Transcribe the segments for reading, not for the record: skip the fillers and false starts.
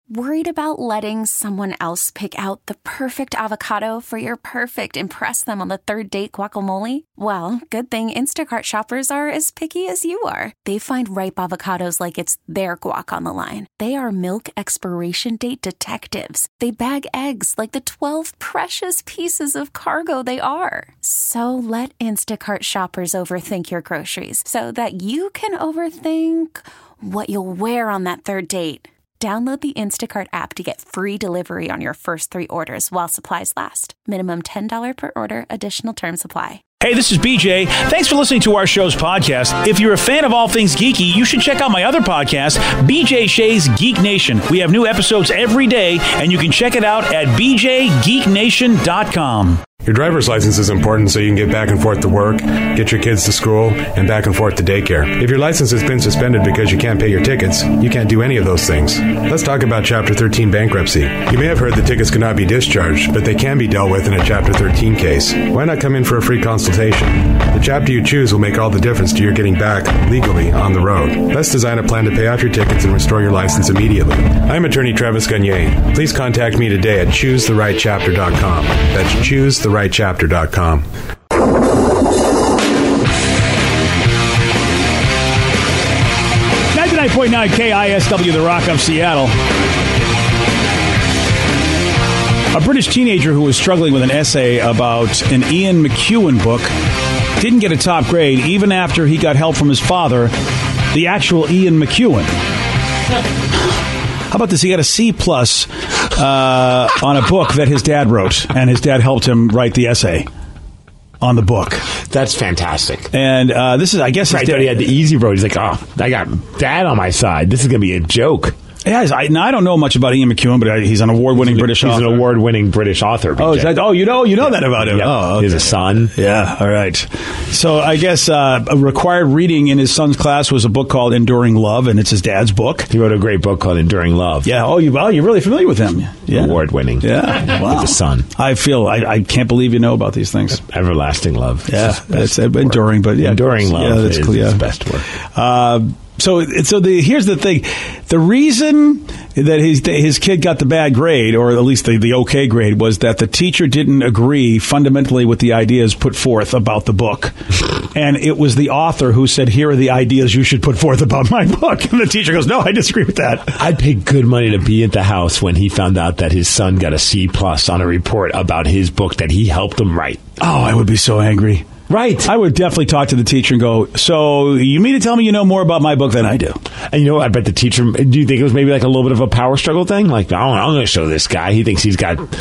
Worried about letting someone else pick out the perfect avocado for your perfect impress them on the third date guacamole? Well, good thing Instacart shoppers are as picky as you are. They find ripe avocados like it's their guac on the line. They are milk expiration date detectives. They bag eggs like the 12 precious pieces of cargo they are. So let Instacart shoppers overthink your groceries so that you can overthink what you'll wear on that third date. Download the Instacart app to get free delivery on your first 3 orders while supplies last. Minimum $10 per order. Additional terms apply. Hey, this is BJ. Thanks for listening to our show's podcast. If you're a fan of all things geeky, you should check out my other podcast, BJ Shea's Geek Nation. We have new episodes every day, and you can check it out at bjgeeknation.com. Your driver's license is important so you can get back and forth to work, get your kids to school, and back and forth to daycare. If your license has been suspended because you can't pay your tickets, you can't do any of those things. Let's talk about Chapter 13 bankruptcy. You may have heard the tickets cannot be discharged, but they can be dealt with in a Chapter 13 case. Why not come in for a free consultation? The chapter you choose will make all the difference to your getting back legally on the road. Let's design a plan to pay off your tickets and restore your license immediately. I'm attorney Travis Gagne. Please contact me today at ChooseTheRightChapter.com. That's ChooseTheRightChapter.com. 99.9 KISW, The Rock of Seattle. A British teenager who was struggling with an essay about an Ian McEwan book didn't get a top grade even after he got help from his father, the actual Ian McEwan. How about this? He got a C+ on a book that his dad wrote, and his dad helped him write the essay on the book. That's fantastic. And this is, I guess, right. But he had the easy road. He's like, oh, I got dad on my side. This is going to be a joke. Yeah, I don't know much about Ian McEwan, but he's an award-winning British author. He's an award-winning British author. BJ. You know that about him. Yep. Oh, okay. He has a son. Yeah, all right. So I guess a required reading in his son's class was a book called Enduring Love, and it's his dad's book. He wrote a great book called Enduring Love. Yeah. Oh, you're really familiar with him. Yeah. Award-winning. Yeah. Wow. With a son. I can't believe you know about these things. Everlasting love. Yeah, it's enduring, but yeah, Enduring Love is his best work. Here's the thing. The reason that his kid got the bad grade, or at least the okay grade, was that the teacher didn't agree fundamentally with the ideas put forth about the book. And it was the author who said, here are the ideas you should put forth about my book. And the teacher goes, no, I disagree with that. I'd pay good money to be at the house when he found out that his son got a C+ on a report about his book that he helped him write. Oh, I would be so angry. Right. I would definitely talk to the teacher and go, so you mean to tell me you know more about my book than I do? And I bet the teacher, do you think it was maybe like a little bit of a power struggle thing? Like, I'm going to show this guy. He thinks he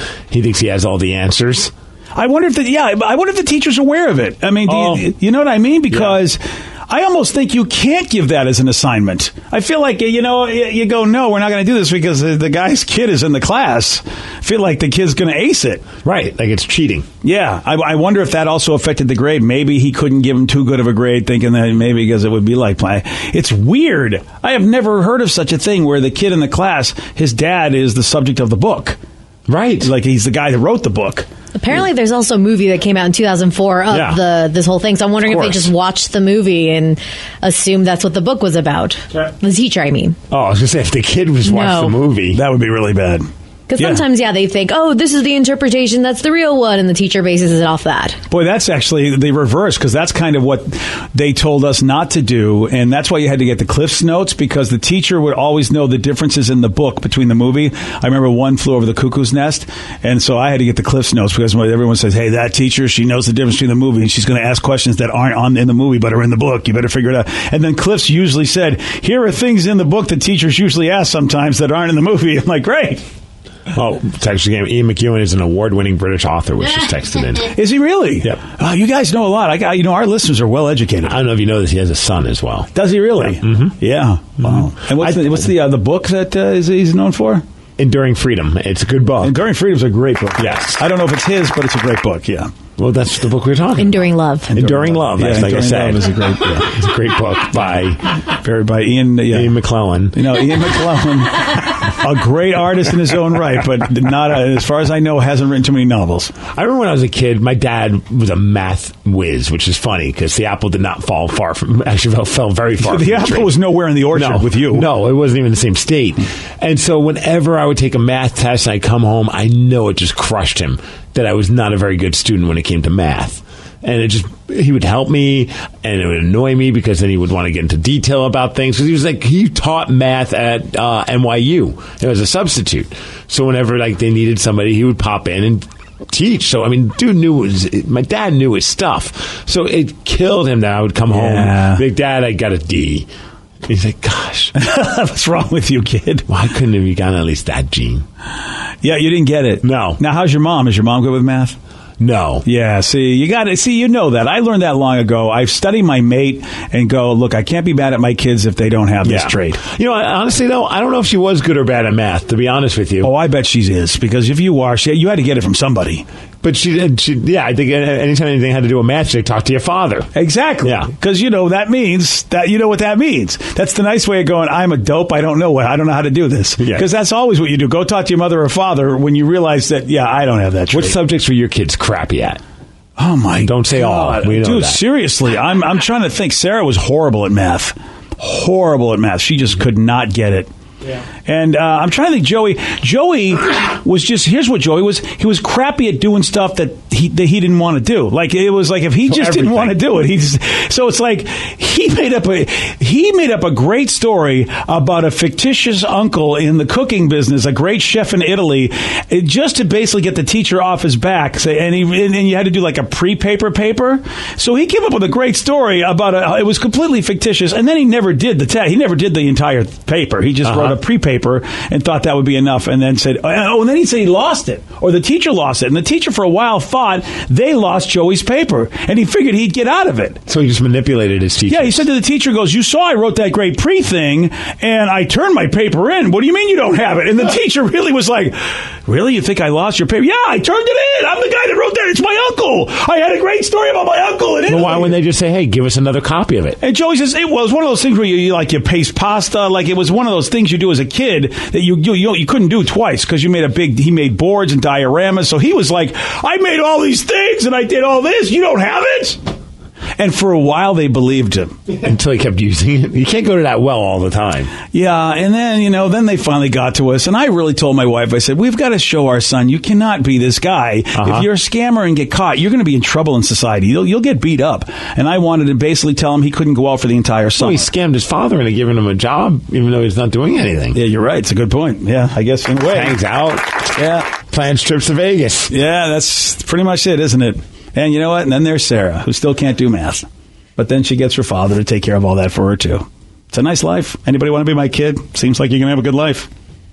has all the answers. I wonder if the teacher's aware of it. I mean, you know what I mean? Because I almost think you can't give that as an assignment. I feel like, you go, no, we're not going to do this because the guy's kid is in the class. I feel like the kid's going to ace it. Right, like it's cheating. Yeah, I wonder if that also affected the grade. Maybe he couldn't give him too good of a grade, thinking that maybe because it would be like playing. It's weird. I have never heard of such a thing where the kid in the class, his dad is the subject of the book. Right. Like he's the guy that wrote the book. Apparently there's also a movie that came out in 2004 of this whole thing. So I'm wondering if they just watched the movie and assumed that's what the book was about. The teacher, I mean. Oh, I was going to say, if the kid was watching the movie, that would be really bad. Because sometimes, they think, oh, this is the interpretation, that's the real one, and the teacher bases it off that. Boy, that's actually the reverse, because that's kind of what they told us not to do, and that's why you had to get the Cliff's Notes, because the teacher would always know the differences in the book between the movie. I remember One Flew Over the Cuckoo's Nest, and so I had to get the Cliff's Notes, because everyone says, hey, that teacher, she knows the difference between the movie, and she's going to ask questions that aren't in the movie, but are in the book. You better figure it out. And then Cliff's usually said, here are things in the book that teachers usually ask sometimes that aren't in the movie. I'm like, great. Oh, text game. Ian McEwan is an award-winning British author, was just texted in. Is he really? Yep. You guys know a lot. Our listeners are well educated. I don't know if you know this. He has a son as well. Does he really? Yeah. Mm-hmm. Yeah. Wow. And what's the book that he's known for? Enduring Freedom. It's a good book. Enduring Freedom is a great book. Yes. I don't know if it's his, but it's a great book. Yeah. Well, that's the book we're talking Enduring Love. Enduring Love. Yeah, like I said. Love is a great book. It's a great book by Ian McClellan. Ian McClellan. a great artist in his own right, but not, as far as I know, hasn't written too many novels. I remember when I was a kid, my dad was a math whiz, which is funny because the apple did not fall far from, actually fell very far from the apple tree. was nowhere in the orchard with you. No, it wasn't even the same state. And so whenever I would take a math test and I'd come home, I know it just crushed him that I was not a very good student when it came to math. And he would help me, and it would annoy me because then he would want to get into detail about things. Because he taught math at NYU. It was a substitute. So whenever they needed somebody, he would pop in and teach. So, my dad knew his stuff. So it killed him that I would come home. Big Dad, I got a D. He's like, gosh. What's wrong with you, kid? Why couldn't have you gotten at least that gene? Yeah, you didn't get it. No. Now, how's your mom? Is your mom good with math? No. Yeah, you know that. I learned that long ago. I study my mate and go, look, I can't be bad at my kids if they don't have this trait. Honestly, though, I don't know if she was good or bad at math, to be honest with you. Oh, I bet she is, because if you are, you had to get it from somebody. But I think anytime anything had to do with math, she'd talk to your father. Exactly. Yeah. Because, that means that, you know what that means. That's the nice way of going, I'm a dope, I don't know how to do this. Because that's always what you do. Go talk to your mother or father when you realize that, I don't have that trait. What subjects were your kids crappy at? Oh, my God. Don't say all. We know Dude, that. Seriously, I'm trying to think. Sarah was horrible at math. Horrible at math. She just could not get it. Yeah. And I'm trying to think, Joey was just, here's what Joey was. He was crappy at doing stuff that he didn't want to do. Like, it was like if he just didn't want to do it. So it's like he made up a great story about a fictitious uncle in the cooking business, a great chef in Italy, just to basically get the teacher off his back. And you had to do like a paper. So he came up with a great story about it was completely fictitious. And then he never did the test. He never did the entire paper. He just wrote a pre-paper and thought that would be enough, and then said, and then he said he lost it, or the teacher lost it, and the teacher for a while thought they lost Joey's paper, and he figured he'd get out of it. So he just manipulated his teacher. Yeah, he said to the teacher, you saw I wrote that great pre-thing, and I turned my paper in. What do you mean you don't have it? And the teacher really was like, really? You think I lost your paper? Yeah, I turned it in. I'm the guy that wrote that. It's my uncle. I had a great story about my uncle in Italy. Well, why wouldn't they just say, hey, give us another copy of it? And Joey says, it was one of those things where you paste pasta, like it was one of those things you do as a kid that you couldn't do twice because he made boards and dioramas. So he was like, I made all these things and I did all this. You don't have it? And for a while, they believed him. Until he kept using it. You can't go to that well all the time. Yeah, and then, then they finally got to us. And I really told my wife, I said, we've got to show our son, you cannot be this guy. If you're a scammer and get caught, you're going to be in trouble in society. You'll get beat up. And I wanted to basically tell him he couldn't go out for the entire summer. Well, he scammed his father into giving him a job, even though he's not doing anything. Yeah, you're right. It's a good point. Yeah, I guess in a way. Hangs out. Yeah. Plans trips to Vegas. Yeah, that's pretty much it, isn't it? And you know what? And then there's Sarah, who still can't do math. But then she gets her father to take care of all that for her, too. It's a nice life. Anybody want to be my kid? Seems like you're going to have a good life.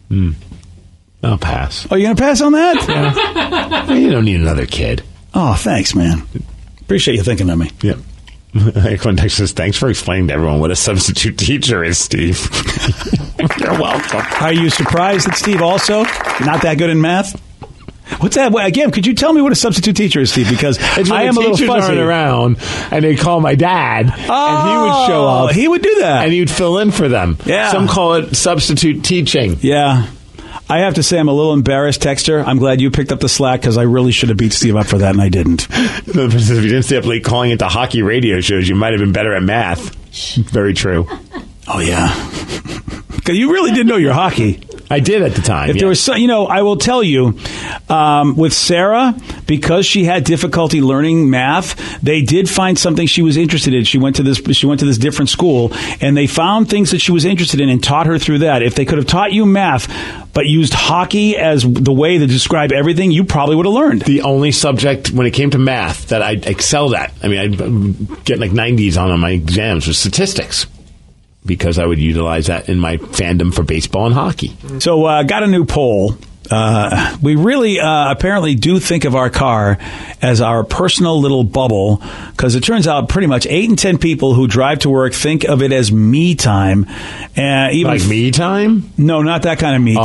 I'll pass. Oh, you're going to pass on that? Yeah. You don't need another kid. Oh, thanks, man. Appreciate you thinking of me. Yep. Context says, thanks for explaining to everyone what a substitute teacher is, Steve. You're welcome. Are you surprised that Steve also not that good in math? What's that? Again, could you tell me what a substitute teacher is, Steve? Because I am a little fuzzy. Around, and they call my dad, and he would show up. He would do that. And he would fill in for them. Yeah. Some call it substitute teaching. Yeah. I have to say I'm a little embarrassed, Texter. I'm glad you picked up the slack because I really should have beat Steve up for that, and I didn't. If you didn't stay up late calling into hockey radio shows, you might have been better at math. Very true. Oh, yeah. Because you really did know your hockey. I did at the time. If there was, I will tell you, with Sarah, because she had difficulty learning math, they did find something she was interested in. She went to this different school, and they found things that she was interested in and taught her through that. If they could have taught you math, but used hockey as the way to describe everything, you probably would have learned. The only subject when it came to math that I excelled at, I'd get like 90s on my exams, was statistics. Because I would utilize that in my fandom for baseball and hockey. So, got a new poll. We really apparently do think of our car as our personal little bubble, because it turns out pretty much 8 in 10 people who drive to work think of it as me time. Even like me time? No, not that kind of me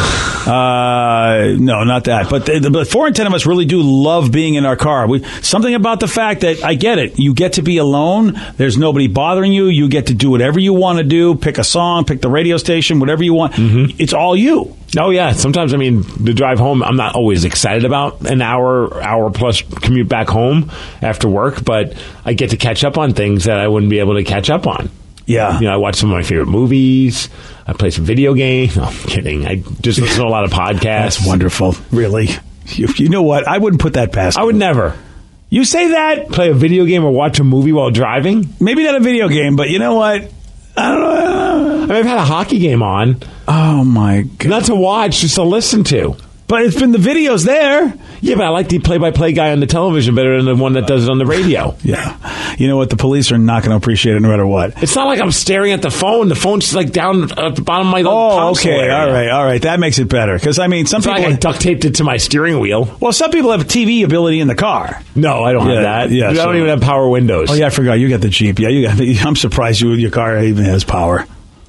time. No, not that. But 4 in 10 of us really do love being in our car. Something about the fact that, I get it, you get to be alone. There's nobody bothering you. You get to do whatever you want to do. Pick a song, pick the radio station, whatever you want. Mm-hmm. It's all you. Oh, yeah. Sometimes, the drive home, I'm not always excited about an hour plus commute back home after work, but I get to catch up on things that I wouldn't be able to catch up on. Yeah. I watch some of my favorite movies. I play some video games. No, I'm kidding. I just listen to a lot of podcasts. That's wonderful. Really. You know what? I wouldn't put that past I would never. You say that? Play a video game or watch a movie while driving? Maybe not a video game, but you know what? I don't know. I've had a hockey game on. Oh, my God. Not to watch, just to listen to. But it's been the videos there. Yeah, but I like the play-by-play guy on the television better than the one that does it on the radio. Yeah. You know what? The police are not going to appreciate it no matter what. It's not like I'm staring at the phone. The phone's like down at the bottom of my console. Okay. Area. All right. That makes it better. Because, some people... I duct taped it to my steering wheel. Well, some people have TV ability in the car. No, I don't have that. Yeah, I don't even have power windows. Oh, yeah, I forgot. You got the Jeep. Yeah, I'm surprised your car even has power.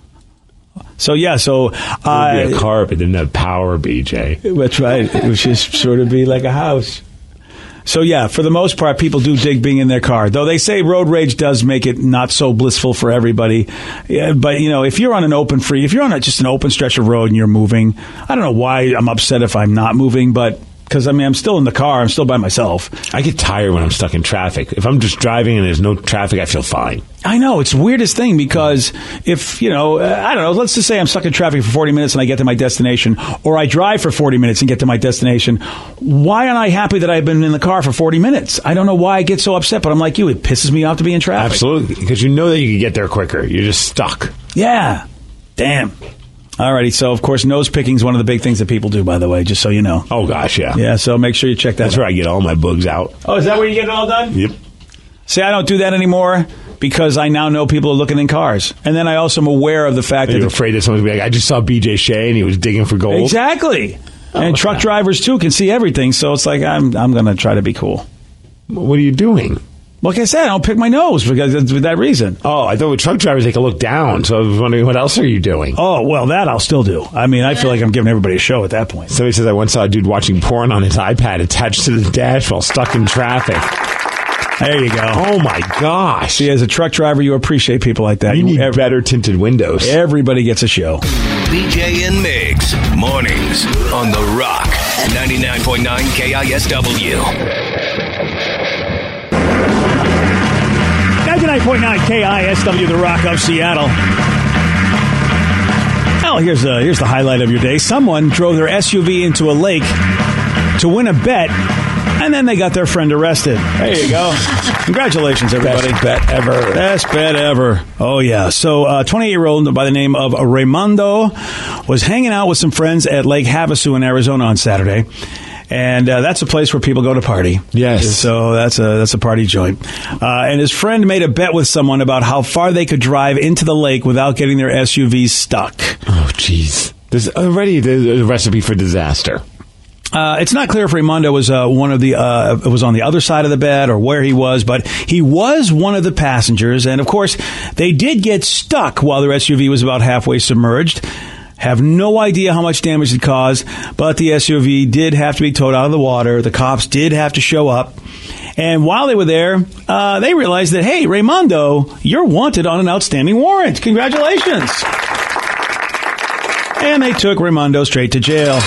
So, yeah, so... it would be a car, but it didn't have power, BJ. That's right. It would just sort of be like a house. So, yeah, for the most part, people do dig being in their car. Though they say road rage does make it not so blissful for everybody. Yeah, but, if you're on if you're on just an open stretch of road and you're moving, I don't know why I'm upset if I'm not moving, but... Because, I'm still in the car. I'm still by myself. I get tired when I'm stuck in traffic. If I'm just driving and there's no traffic, I feel fine. I know. It's the weirdest thing because if, I don't know, let's just say I'm stuck in traffic for 40 minutes and I get to my destination, or I drive for 40 minutes and get to my destination. Why aren't I happy that I've been in the car for 40 minutes? I don't know why I get so upset, but I'm like you. It pisses me off to be in traffic. Absolutely. Because you know that you can get there quicker. You're just stuck. Yeah. Damn. Alrighty, so of course nose picking is one of the big things that people do, by the way, just so you know. Oh gosh, yeah. Yeah, so make sure you check that That's out. where I get all my bugs out. Oh, is that where you get it all done? Yep. See, I don't do that anymore because I now know people are looking in cars. And then I also am aware of the fact that... You're afraid that someone's going to be like, I just saw BJ Shea and he was digging for gold? Exactly. And truck drivers, too, can see everything, so it's like, I'm going to try to be cool. What are you doing? Like I said, I don't pick my nose for that reason. Oh, I thought with truck drivers they can look down, so I was wondering what else are you doing? Oh, well, that I'll still do. I feel like I'm giving everybody a show at that point. Somebody says I once saw a dude watching porn on his iPad attached to the dash while stuck in traffic. There you go. Oh, my gosh. See, as a truck driver, you appreciate people like that. You need better tinted windows. Everybody gets a show. BJ and Migs, mornings on The Rock, 99.9 KISW. 99.9 KISW, The Rock of Seattle. Well, here's the highlight of your day. Someone drove their SUV into a lake to win a bet, and then they got their friend arrested. There you go. Congratulations, everybody. Best bet ever. Best bet ever. Oh, yeah. So, 28-year-old by the name of Raymundo was hanging out with some friends at Lake Havasu in Arizona on Saturday. And that's a place where people go to party. Yes. So that's a party joint. And his friend made a bet with someone about how far they could drive into the lake without getting their SUV stuck. Oh, jeez. There's already a recipe for disaster. It's not clear if Raymundo was was on the other side of the bed or where he was, but he was one of the passengers. And, of course, they did get stuck while their SUV was about halfway submerged. Have no idea how much damage it caused, but the SUV did have to be towed out of the water. The cops did have to show up. And while they were there, they realized that, hey, Raymundo, you're wanted on an outstanding warrant. Congratulations. And they took Raymundo straight to jail.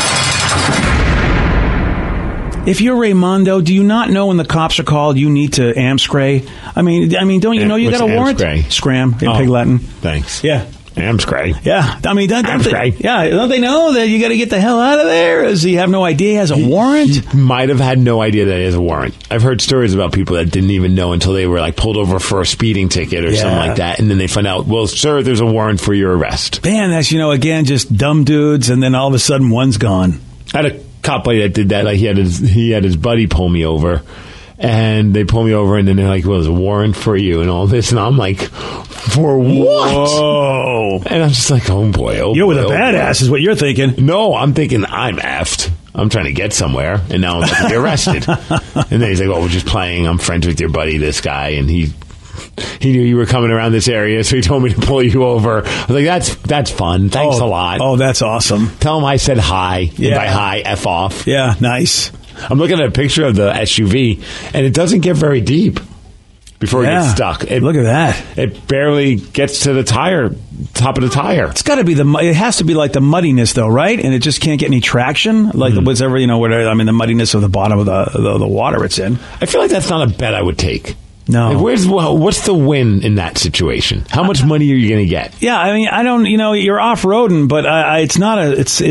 If you're Raymundo, do you not know when the cops are called you need to amspray? I mean, don't you know you got a warrant? Scram in Pig Latin. Thanks. Yeah. Amspray. Yeah. I mean, don't they know that you got to get the hell out of there? Does he have no idea he has a warrant? He might have had no idea that he has a warrant. I've heard stories about people that didn't even know until they were pulled over for a speeding ticket or something like that. And then they find out, well, sir, there's a warrant for your arrest. Man, that's, again, just dumb dudes. And then all of a sudden one's gone. I had a cop buddy that did that. He had his buddy pull me over. And they pull me over, and then they're like, well, there's a warrant for you and all this. And I'm like, for what? Whoa. And I'm just like, oh, boy. You're with a badass is what you're thinking. No, I'm thinking I'm effed. I'm trying to get somewhere, and now I'm going to be arrested. And then he's like, oh, we're just playing. I'm friends with your buddy, this guy, and he knew you were coming around this area, so he told me to pull you over. I was like, that's fun. Thanks a lot. Oh, that's awesome. Tell him I said hi. Yeah. And by hi, F off. Yeah, nice. I'm looking at a picture of the SUV, and it doesn't get very deep. before it gets stuck. Look at that. It barely gets to the top of the tire. It's got to be it has to be like the muddiness, though, right? And it just can't get any traction, like whatever, the muddiness of the bottom of the water it's in. I feel like that's not a bet I would take. No. Like, what's the win in that situation? How much money are you going to get? Yeah, I mean, I don't, you're off-roading, but it's not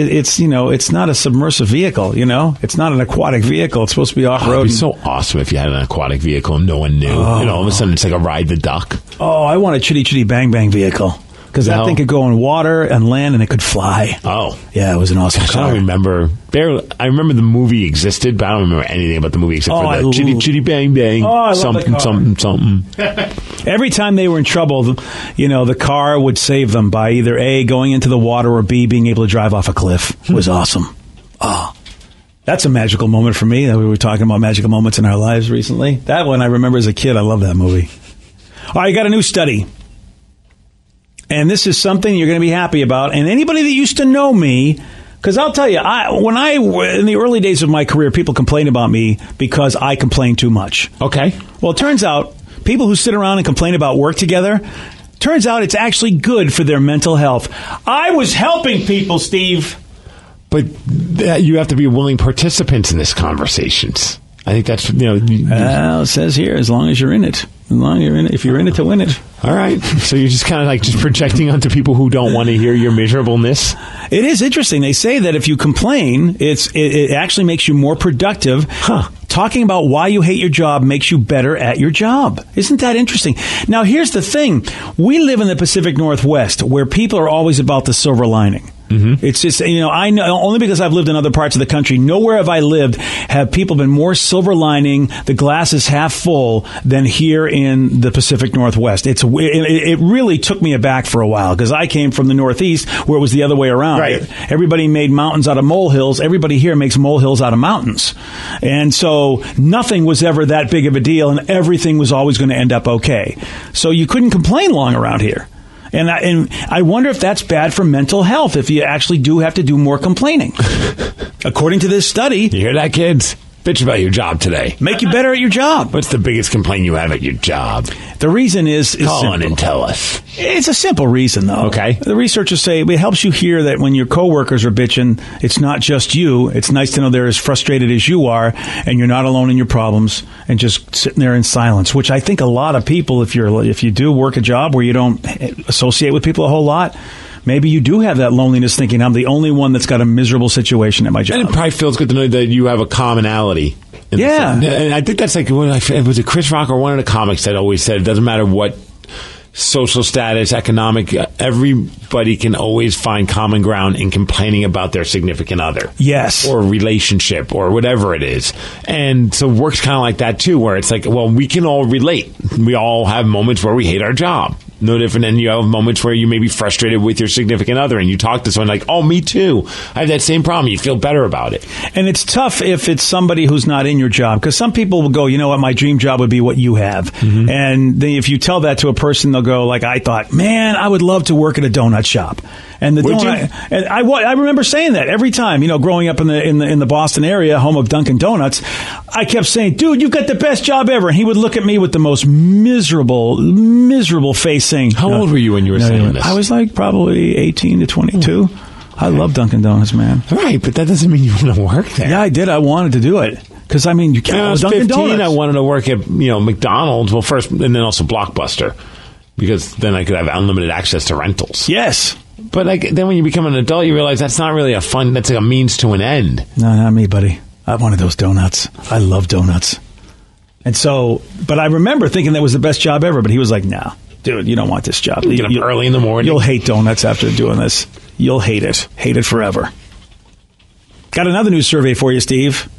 a submersive vehicle, It's not an aquatic vehicle. It's supposed to be off-roading. It'd be so awesome if you had an aquatic vehicle and no one knew. All of a sudden it's like a Ride the Duck. Oh, I want a Chitty Chitty Bang Bang vehicle. Because that thing could go in water and land, and it could fly. Oh. Yeah, it was an awesome car. I don't remember. I remember the movie existed, but I don't remember anything about the movie except for the Chitty Chitty Bang Bang. Oh, I love something. Every time they were in trouble, the car would save them by either A, going into the water, or B, being able to drive off a cliff. It was awesome. Oh, that's a magical moment for me. We were talking about magical moments in our lives recently. That one I remember as a kid. I love that movie. All right, you got a new study. And this is something you're going to be happy about. And anybody that used to know me, because I'll tell you, in the early days of my career, people complained about me because I complained too much. Okay. Well, it turns out people who sit around and complain about work together, turns out it's actually good for their mental health. I was helping people, Steve. But you have to be willing participants in this conversations. I think that's, it says here, as long as you're in it. If you're in it to win it. All right. So you're just kind of like just projecting onto people who don't want to hear your miserableness? It is interesting. They say that if you complain, it actually makes you more productive. Huh. Talking about why you hate your job makes you better at your job. Isn't that interesting? Now, here's the thing. We live in the Pacific Northwest, where people are always about the silver lining. Mm-hmm. It's just, I know only because I've lived in other parts of the country. Nowhere have I lived have people been more silver lining, the glass is half full, than here in the Pacific Northwest. It really took me aback for a while because I came from the Northeast where it was the other way around. Right. Everybody made mountains out of molehills. Everybody here makes molehills out of mountains. And so nothing was ever that big of a deal, and everything was always going to end up okay. So you couldn't complain long around here. And I wonder if that's bad for mental health, if you actually do have to do more complaining. According to this study... You hear that, kids? Bitch about your job today. Make you better at your job. What's the biggest complaint you have at your job? The reason is Call simple. on and tell us. It's a simple reason, though. Okay. The researchers say it helps you hear that when your coworkers are bitching, it's not just you. It's nice to know they're as frustrated as you are, and you're not alone in your problems, and just sitting there in silence. Which I think a lot of people, if you do work a job where you don't associate with people a whole lot, maybe you do have that loneliness, thinking I'm the only one that's got a miserable situation at my job. And it probably feels good to know that you have a commonality. Yeah. And I think that's like, was it Chris Rock or one of the comics that always said it doesn't matter what social status, economic, everybody can always find common ground in complaining about their significant other. Yes. Or relationship or whatever it is. And so work's kind of like that too, where it's like, well, we can all relate. We all have moments where we hate our job. No different than you have moments where you may be frustrated with your significant other and you talk to someone like, oh, me too. I have that same problem. You feel better about it. And it's tough if it's somebody who's not in your job, because some people will go, you know what, my dream job would be what you have. Mm-hmm. And if you tell that to a person, they'll go like, I thought, man, I would love to work at a donut shop. And I remember saying that every time, growing up in the Boston area, home of Dunkin' Donuts, I kept saying, dude, you've got the best job ever. And he would look at me with the most miserable face saying, how old were you when you were saying this? I was like probably 18 to 22. Okay. I love Dunkin' Donuts, man. Right, but that doesn't mean you want to work there. Yeah, I did. I wanted to do it. Because, you can't. When I was 15, I wanted to work at, McDonald's, well, first, and then also Blockbuster. Because then I could have unlimited access to rentals. Yes. But then when you become an adult, you realize that's not really that's like a means to an end. No, not me, buddy. I wanted those donuts. I love donuts. And so, but I remember thinking that was the best job ever, but he was like, nah, dude, you don't want this job. You get up early in the morning. You'll hate donuts after doing this. You'll hate it. Hate it forever. Got another new survey for you, Steve.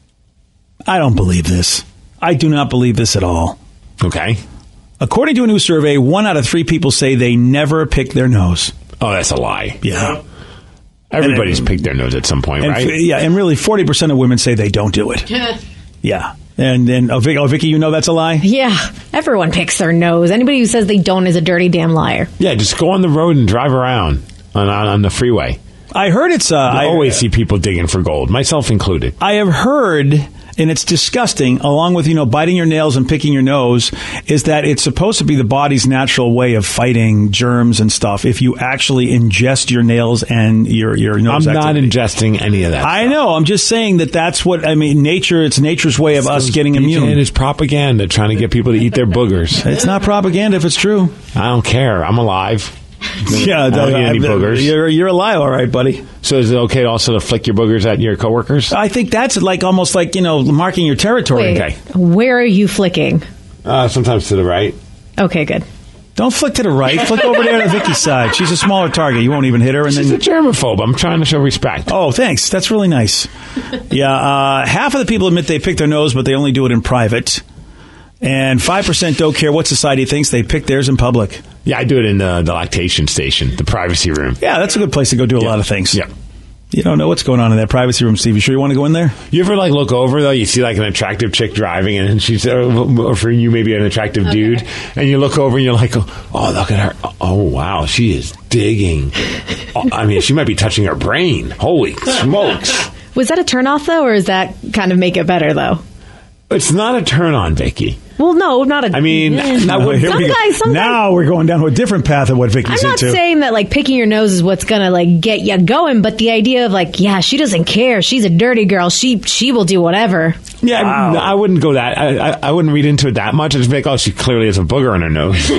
I don't believe this. I do not believe this at all. Okay. According to a new survey, 1 out of 3 people say they never pick their nose. Oh, that's a lie. Yeah. Everybody's picked their nose at some point, right? Yeah, and really 40% of women say they don't do it. Yeah. And Vicky, you know that's a lie? Yeah. Everyone picks their nose. Anybody who says they don't is a dirty damn liar. Yeah, just go on the road and drive around on the freeway. I heard it's... I always see people digging for gold, myself included. I have heard, and it's disgusting, along with, biting your nails and picking your nose, is that it's supposed to be the body's natural way of fighting germs and stuff if you actually ingest your nails and your nose I'm not activity. ingesting any of that I stuff. know. I'm just saying that's what... nature, it's nature's way of us getting immune. And it's propaganda, trying to get people to eat their boogers. It's not propaganda if it's true. I don't care. I'm alive. Yeah, I don't eat any boogers. You're alive, all right, buddy. So is it okay also to flick your boogers at your coworkers? I think that's almost like marking your territory. Wait, okay. Where are you flicking? Sometimes to the right. Okay, good. Don't flick to the right. Flick over there to Vicky's side. She's a smaller target. You won't even hit her. And She's a germaphobe. I'm trying to show respect. Oh, thanks. That's really nice. Yeah, half of the people admit they pick their nose, but they only do it in private. And 5% don't care what society thinks. They pick theirs in public. Yeah, I do it in the lactation station, the privacy room. Yeah, that's a good place to go do a lot of things. Yeah. You don't know what's going on in that privacy room, Steve. You sure you want to go in there? You ever look over though? You see an attractive chick driving, and she's or for you maybe an attractive dude, and you look over and you're like, oh, look at her! Oh wow, she is digging. I mean, she might be touching her brain. Holy smokes! Was that a turnoff though, or does that kind of make it better though? It's not a turn on, Vicky. Well, no, not a... I mean, now we're going down to a different path of what Vicky's I'm not into. saying that picking your nose is what's gonna get you going, but the idea of yeah, she doesn't care. She's a dirty girl. She will do whatever. Yeah, wow. I wouldn't go that. I wouldn't read into it that much. I'd just be like, she clearly has a booger on her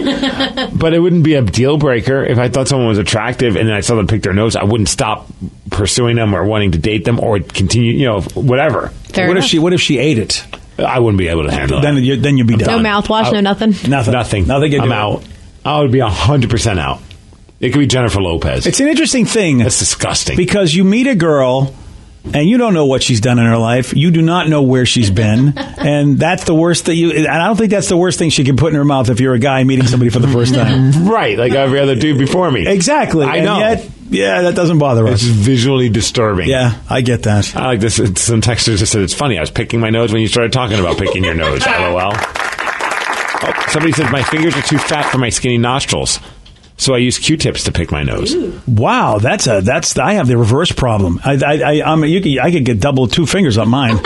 nose. But it wouldn't be a deal breaker if I thought someone was attractive and I saw them pick their nose. I wouldn't stop pursuing them or wanting to date them or continue. Whatever. What if she ate it? I wouldn't be able to handle that. Then you'd be done. No mouthwash, no nothing? Nothing. I'm out. I would be 100% out. It could be Jennifer Lopez. It's an interesting thing. That's disgusting. Because you meet a girl and you don't know what she's done in her life. You do not know where she's been. And that's the worst and I don't think that's the worst thing she can put in her mouth if you're a guy meeting somebody for the first time. Right, like every other dude before me. Exactly. I know. Yet, yeah, that doesn't bother us. It's visually disturbing. Yeah, I get that. I like this. Some texters just said it's funny. I was picking my nose when you started talking about picking your nose. LOL. Oh, somebody says my fingers are too fat for my skinny nostrils, so I use Q-tips to pick my nose. Ooh. Wow, that's I have the reverse problem. I could get double 2 fingers on mine.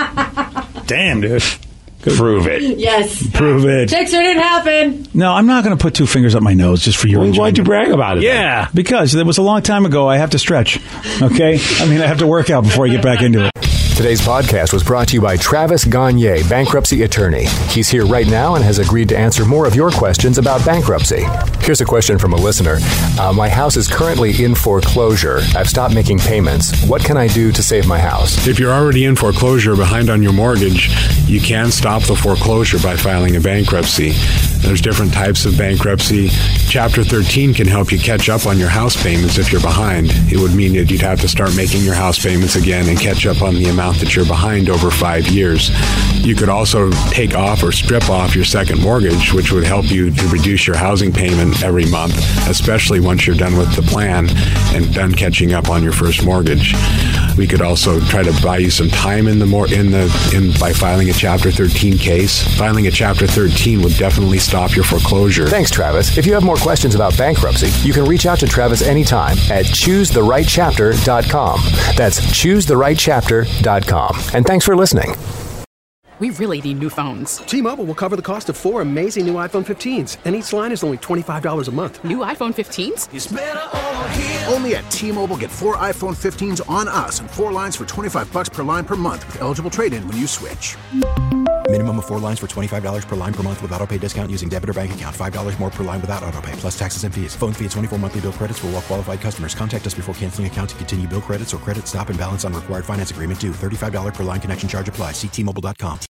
Damn, dude. Prove it. Yes. Prove it. Texter didn't happen. No, I'm not going to put 2 fingers up my nose just for your enjoyment. Why'd you brag about it? Yeah, because it was a long time ago. I have to stretch. Okay? I have to work out before I get back into it. Today's podcast was brought to you by Travis Gagne, bankruptcy attorney. He's here right now and has agreed to answer more of your questions about bankruptcy. Here's a question from a listener. My house is currently in foreclosure. I've stopped making payments. What can I do to save my house? If you're already in foreclosure behind on your mortgage, you can stop the foreclosure by filing a bankruptcy. There's different types of bankruptcy. Chapter 13 can help you catch up on your house payments if you're behind. It would mean that you'd have to start making your house payments again and catch up on the amount that you're behind over 5 years. You could also take off or strip off your second mortgage, which would help you to reduce your housing payment every month, especially once you're done with the plan and done catching up on your first mortgage. We could also try to buy you some time by filing a Chapter 13 case. Filing a Chapter 13 would definitely stop your foreclosure. Thanks, Travis. If you have more questions about bankruptcy, you can reach out to Travis anytime at choosetherightchapter.com. That's choosetherightchapter.com. And thanks for listening. We really need new phones. T-Mobile will cover the cost of 4 amazing new iPhone 15s, and each line is only $25 a month. New iPhone 15s? It's better over here. Only at T-Mobile, get 4 iPhone 15s on us and 4 lines for $25 per line per month with eligible trade-in when you switch. Minimum of 4 lines for $25 per line per month with autopay discount using debit or bank account. $5 more per line without autopay, plus taxes and fees. Phone fee at 24 monthly bill credits for well-qualified customers. Contact us before canceling account to continue bill credits or credit stop and balance on required finance agreement due. $35 per line connection charge applies. See T-Mobile.com.